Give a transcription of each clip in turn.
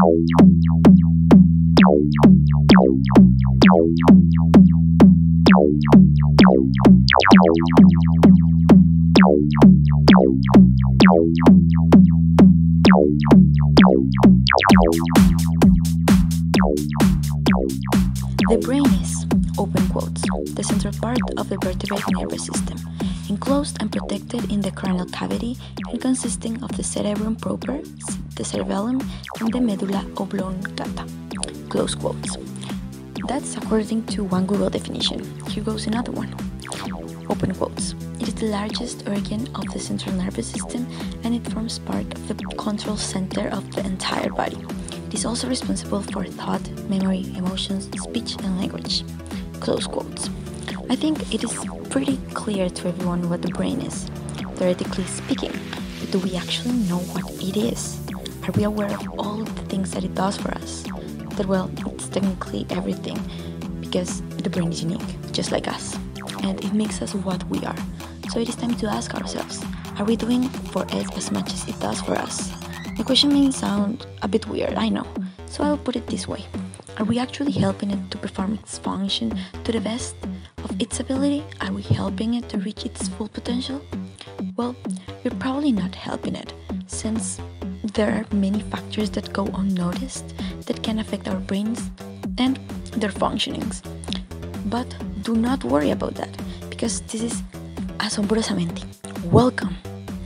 The brain is, open quotes, the central part of the vertebrate nervous system, enclosed and protected in the cranial cavity and consisting of the cerebrum proper, the cerebellum, and the medulla oblongata. Close quotes. That's according to one Google definition. Here goes another one. Open quotes. It is the largest organ of the central nervous system and it forms part of the control center of the entire body. It is also responsible for thought, memory, emotions, speech, and language. Close quotes. I think it is pretty clear to everyone what the brain is, theoretically speaking, but do we actually know what it is? Are we aware of all of the things that it does for us? That, well, it's technically everything, because the brain is unique, just like us, and it makes us what we are. So it is time to ask ourselves, are we doing for it as much as it does for us? The question may sound a bit weird, I know, so I will put it this way. Are we actually helping it to perform its function to the best of its ability? Are we helping it to reach its full potential? Well, we're probably not helping it, since there are many factors that go unnoticed that can affect our brains and their functionings. But do not worry about that, because this is Asombrosamente. Welcome!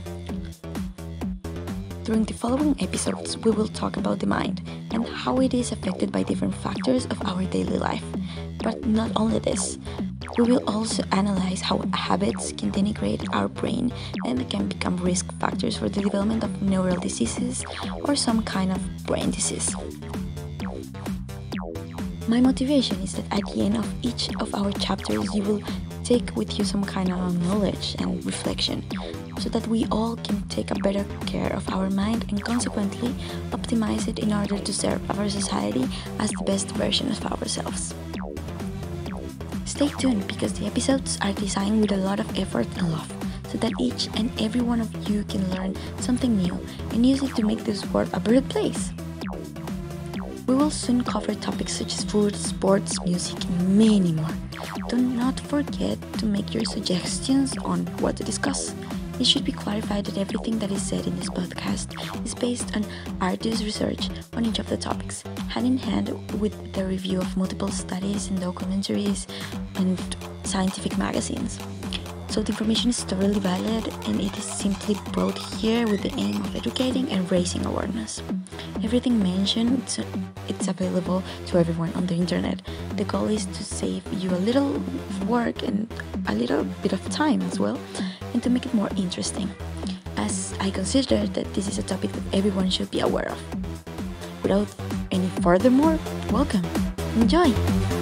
During the following episodes, we will talk about the mind and how it is affected by different factors of our daily life. But not only this, we will also analyze how habits can denigrate our brain and can become risk factors for the development of neural diseases or some kind of brain disease. My motivation is that at the end of each of our chapters, you will take with you some kind of knowledge and reflection, so that we all can take a better care of our mind and consequently optimize it in order to serve our society as the best version of ourselves. Stay tuned because the episodes are designed with a lot of effort and love, so that each and every one of you can learn something new and use it to make this world a better place. We will soon cover topics such as food, sports, music, and many more. Do not forget to make your suggestions on what to discuss. It should be clarified that everything that is said in this podcast is based on arduous research on each of the topics, hand in hand with the review of multiple studies and documentaries and scientific magazines. So the information is totally valid and it is simply brought here with the aim of educating and raising awareness. Everything mentioned, it's available to everyone on the internet. The goal is to save you a little work and a little bit of time as well, and to make it more interesting, as I consider that this is a topic that everyone should be aware of. Without any furthermore, welcome, enjoy!